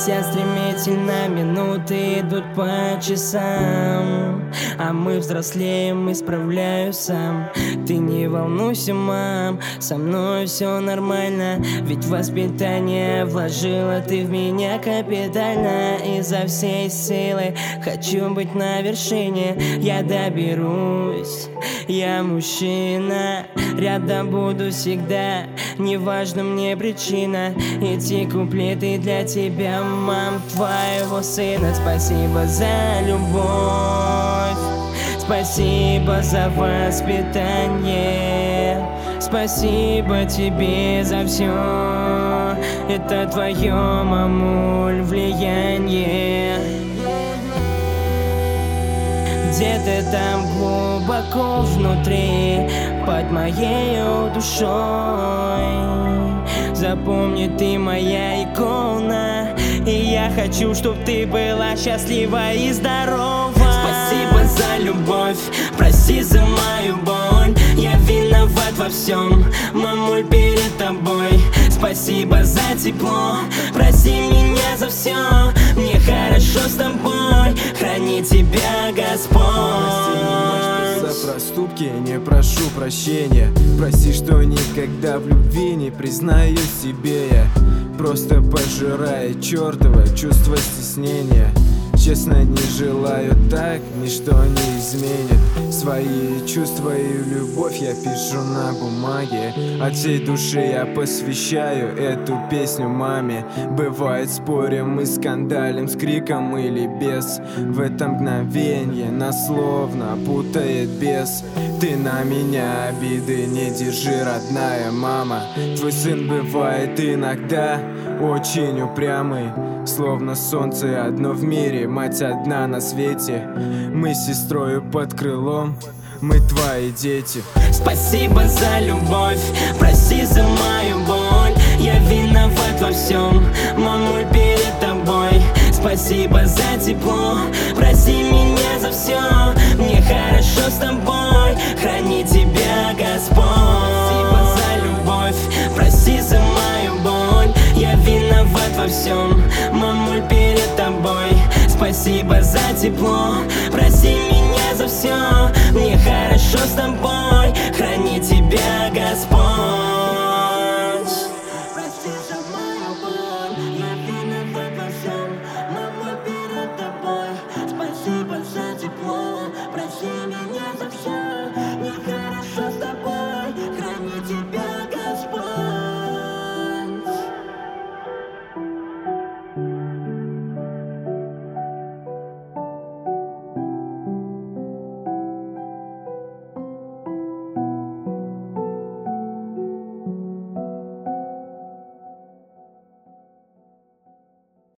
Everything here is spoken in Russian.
Летят стремительно, минуты идут по часам, а мы взрослеем, исправляю сам. Ты не волнуйся, мам, со мной все нормально, ведь воспитание вложила ты в меня капитально. Изо всей силы хочу быть на вершине, я доберусь, я мужчина, рядом буду всегда, неважно мне причина. Эти куплеты для тебя, мам, твоего сына. Спасибо за любовь, спасибо за воспитание, спасибо тебе за все. Это твое, мамуль, влияние. Где-то там глубоко внутри, под моей душой, запомни, ты моя икона, и я хочу, чтоб ты была счастлива и здорова. Спасибо за любовь, прости за мою боль, я виноват во всем, мамуль, перед тобой. Спасибо за тепло, прости меня за все, мне хорошо с тобой, храни тебя Господь. За проступки не прошу прощения, прости, что никогда в любви не признаюсь себе. Я просто пожираю чертово чувство стеснения. Честно, не желаю так, ничто не изменит. Свои чувства и любовь я пишу на бумаге. От всей души я посвящаю эту песню маме. Бывает, спорим и скандалим, с криком или без. В это мгновенье нас словно путает бес. Ты на меня обиды не держи, родная мама. Твой сын бывает иногда очень упрямый, словно солнце одно в мире, мать одна на свете. Мы с сестрою под крылом, мы твои дети. Спасибо за любовь, прости за мою боль, я виноват во всем, мамуль, перед тобой. Спасибо за тепло, прости меня за все, мне хорошо с тобой, храни тебя Господь. Спасибо за любовь, прости за мою боль, я виноват во всем, мамуль, перед тобой. Спасибо за тепло, прости меня за все, мне хорошо с тобой, храни тебя Господь. Прости за мою боль, я виноват во всем, мамуль, перед тобой. Спасибо за тепло, прости меня за все.